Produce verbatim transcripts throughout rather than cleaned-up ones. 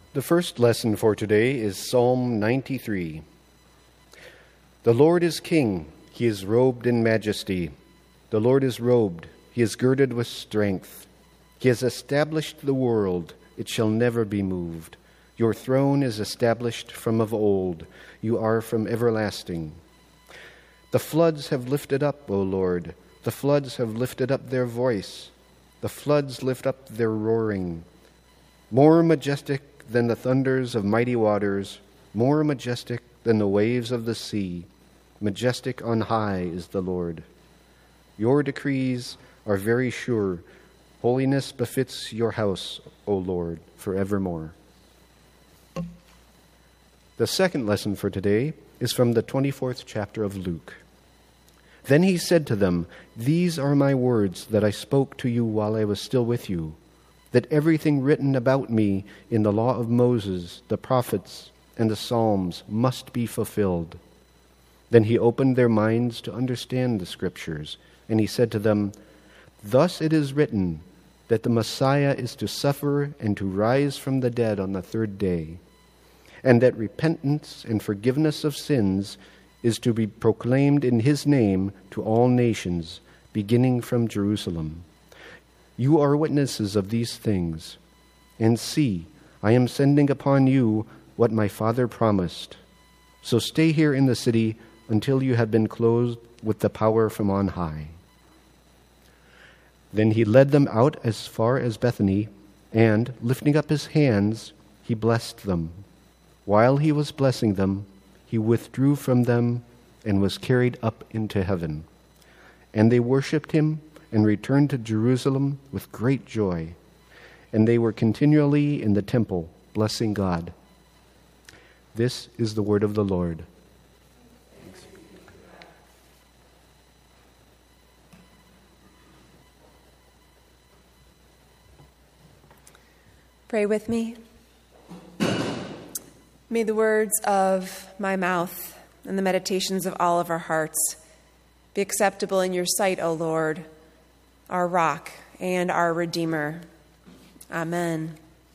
The first lesson for today is Psalm ninety-three. The Lord is king, he is robed in majesty. The Lord is robed, he is girded with strength. He has established the world, it shall never be moved. Your throne is established from of old, you are from everlasting. The floods have lifted up, O Lord, the floods have lifted up their voice. The floods lift up their roaring. More majestic than the thunders of mighty waters, more majestic than the waves of the sea. Majestic on high is the Lord. Your decrees are very sure. Holiness befits your house, O Lord, forevermore. The second lesson for today is from the twenty-fourth chapter of Luke. Then he said to them, "These are my words that I spoke to you while I was still with you, that everything written about me in the law of Moses, the prophets, and the Psalms must be fulfilled." Then he opened their minds to understand the Scriptures, and he said to them, "Thus it is written, that the Messiah is to suffer and to rise from the dead on the third day, and that repentance and forgiveness of sins is to be proclaimed in his name to all nations, beginning from Jerusalem. You are witnesses of these things. And see, I am sending upon you what my Father promised. So stay here in the city until you have been clothed with the power from on high." Then he led them out as far as Bethany, and, lifting up his hands, he blessed them. While he was blessing them, he withdrew from them and was carried up into heaven. And they worshipped him and returned to Jerusalem with great joy. And they were continually in the temple, blessing God. This is the word of the Lord. Pray with me. May the words of my mouth and the meditations of all of our hearts be acceptable in your sight, O Lord, our rock and our Redeemer. Amen.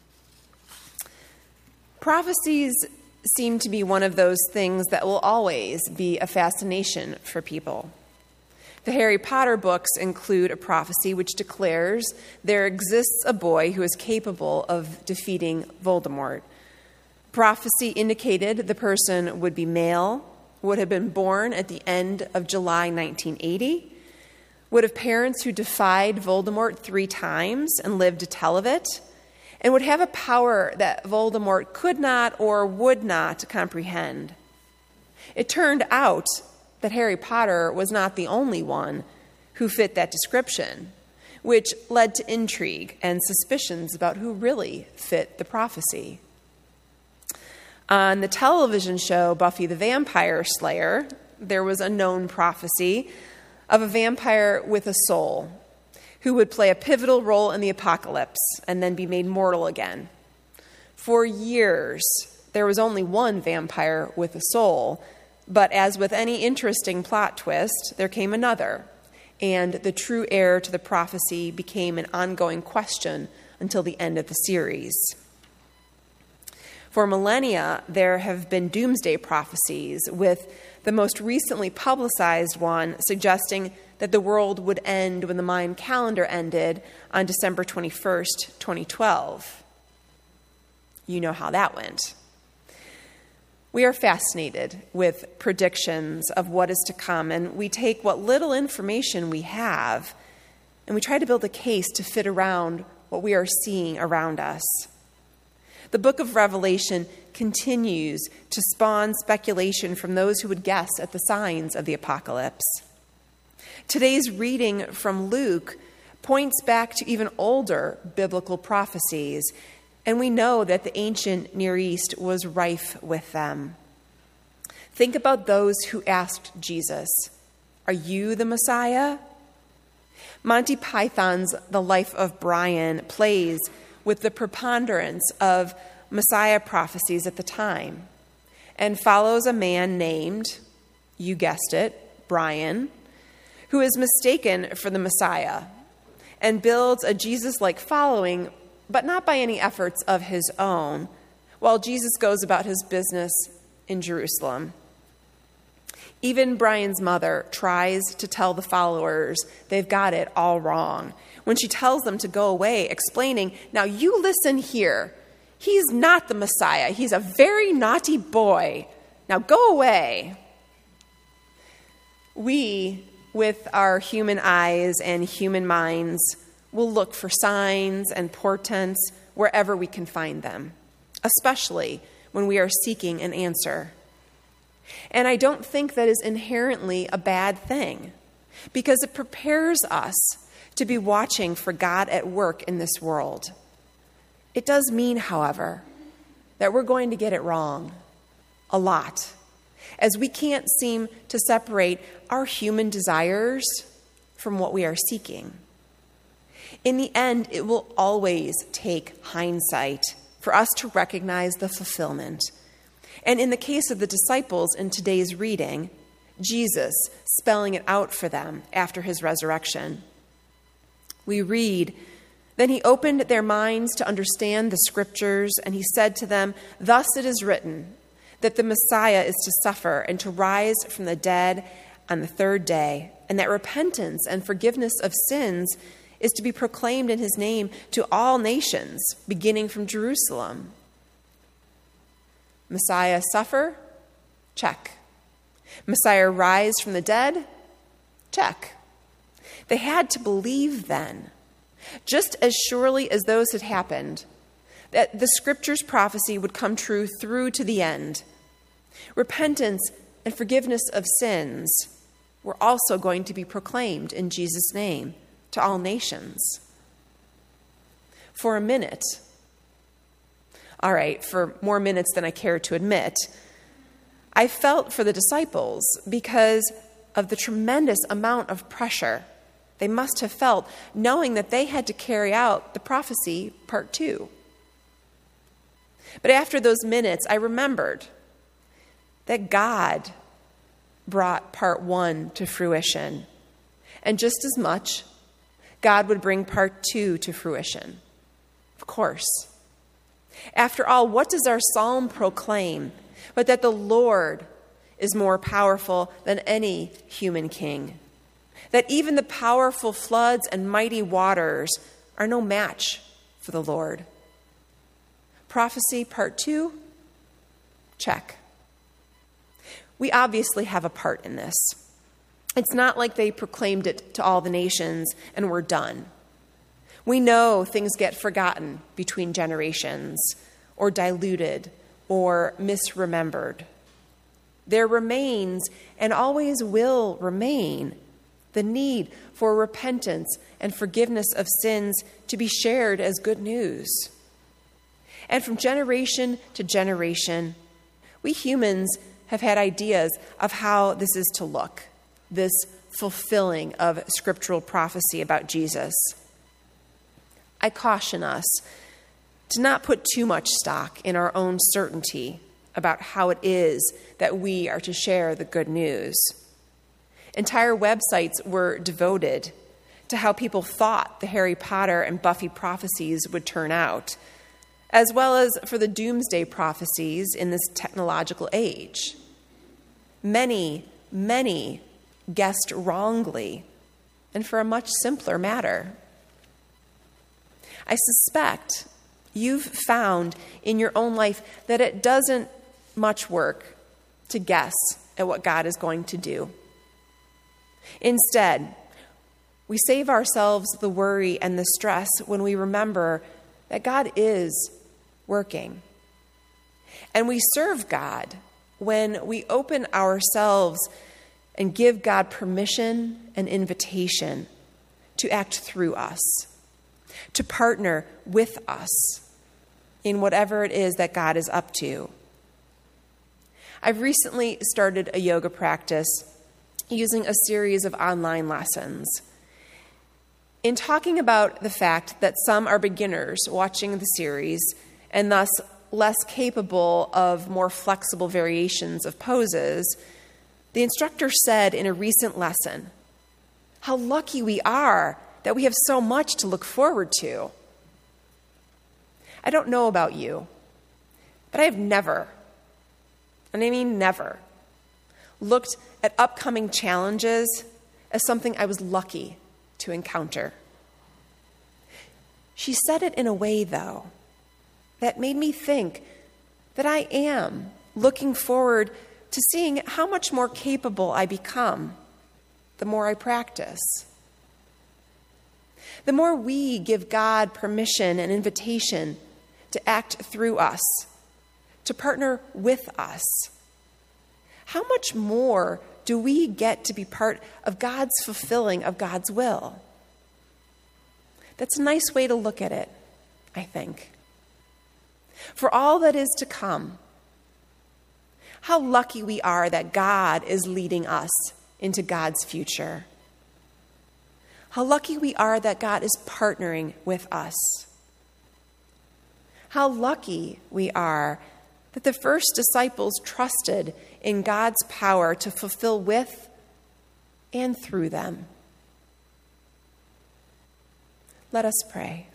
Prophecies seem to be one of those things that will always be a fascination for people. The Harry Potter books include a prophecy which declares there exists a boy who is capable of defeating Voldemort. Prophecy indicated the person would be male, would have been born at the end of July nineteen eighty, would have parents who defied Voldemort three times and lived to tell of it, and would have a power that Voldemort could not or would not comprehend. It turned out that Harry Potter was not the only one who fit that description, which led to intrigue and suspicions about who really fit the prophecy. On the television show Buffy the Vampire Slayer, there was a known prophecy of a vampire with a soul who would play a pivotal role in the apocalypse and then be made mortal again. For years, there was only one vampire with a soul, but as with any interesting plot twist, there came another, and the true heir to the prophecy became an ongoing question until the end of the series. For millennia, there have been doomsday prophecies, with the most recently publicized one suggesting that the world would end when the Mayan calendar ended on December twenty-first, twenty twelve. You know how that went. We are fascinated with predictions of what is to come, and we take what little information we have, and we try to build a case to fit around what we are seeing around us. The book of Revelation continues to spawn speculation from those who would guess at the signs of the apocalypse. Today's reading from Luke points back to even older biblical prophecies, and we know that the ancient Near East was rife with them. Think about those who asked Jesus, "Are you the Messiah?" Monty Python's The Life of Brian plays with the preponderance of Messiah prophecies at the time and follows a man named, you guessed it, Brian, who is mistaken for the Messiah and builds a Jesus-like following, but not by any efforts of his own, while Jesus goes about his business in Jerusalem. Even Brian's mother tries to tell the followers they've got it all wrong when she tells them to go away, explaining, "Now you listen here. He's not the Messiah. He's a very naughty boy. Now go away." We, with our human eyes and human minds, will look for signs and portents wherever we can find them, especially when we are seeking an answer. And I don't think that is inherently a bad thing, because it prepares us to be watching for God at work in this world. It does mean, however, that we're going to get it wrong a lot, as we can't seem to separate our human desires from what we are seeking. In the end, it will always take hindsight for us to recognize the fulfillment. And in the case of the disciples in today's reading, Jesus spelling it out for them after his resurrection. We read, "Then he opened their minds to understand the scriptures, and he said to them, 'Thus it is written, that the Messiah is to suffer and to rise from the dead on the third day, and that repentance and forgiveness of sins is to be proclaimed in his name to all nations, beginning from Jerusalem.'" Messiah suffer? Check. Messiah rise from the dead? Check. They had to believe then, just as surely as those had happened, that the Scripture's prophecy would come true through to the end. Repentance and forgiveness of sins were also going to be proclaimed in Jesus' name to all nations. For a minute, all right, for more minutes than I care to admit, I felt for the disciples because of the tremendous amount of pressure they must have felt, knowing that they had to carry out the prophecy part two. But after those minutes, I remembered that God brought part one to fruition. And just as much, God would bring part two to fruition. Of course. After all, what does our psalm proclaim but that the Lord is more powerful than any human king? That even the powerful floods and mighty waters are no match for the Lord. Prophecy part two? Check. We obviously have a part in this. It's not like they proclaimed it to all the nations and we're done. We know things get forgotten between generations, or diluted, or misremembered. There remains, and always will remain, the need for repentance and forgiveness of sins to be shared as good news. And from generation to generation, we humans have had ideas of how this is to look, this fulfilling of scriptural prophecy about Jesus. I caution us to not put too much stock in our own certainty about how it is that we are to share the good news. Entire websites were devoted to how people thought the Harry Potter and Buffy prophecies would turn out, as well as for the doomsday prophecies in this technological age. Many, many guessed wrongly, and for a much simpler matter. I suspect you've found in your own life that it doesn't much work to guess at what God is going to do. Instead, we save ourselves the worry and the stress when we remember that God is working. And we serve God when we open ourselves and give God permission and invitation to act through us, to partner with us in whatever it is that God is up to. I've recently started a yoga practice using a series of online lessons. In talking about the fact that some are beginners watching the series and thus less capable of more flexible variations of poses, the instructor said in a recent lesson, "How lucky we are that we have so much to look forward to." I don't know about you, But I have never, and I mean never, looked at upcoming challenges as something I was lucky to encounter. She said it in a way, though, that made me think that I am looking forward to seeing how much more capable I become the more I practice. The more we give God permission and invitation to act through us, to partner with us, how much more do we get to be part of God's fulfilling of God's will? That's a nice way to look at it, I think. For all that is to come, how lucky we are that God is leading us into God's future. How lucky we are that God is partnering with us. How lucky we are that the first disciples trusted in God's power to fulfill with and through them. Let us pray.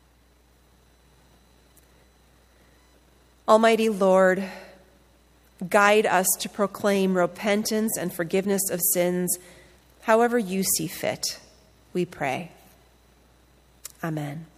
Almighty Lord, guide us to proclaim repentance and forgiveness of sins however you see fit, we pray. Amen.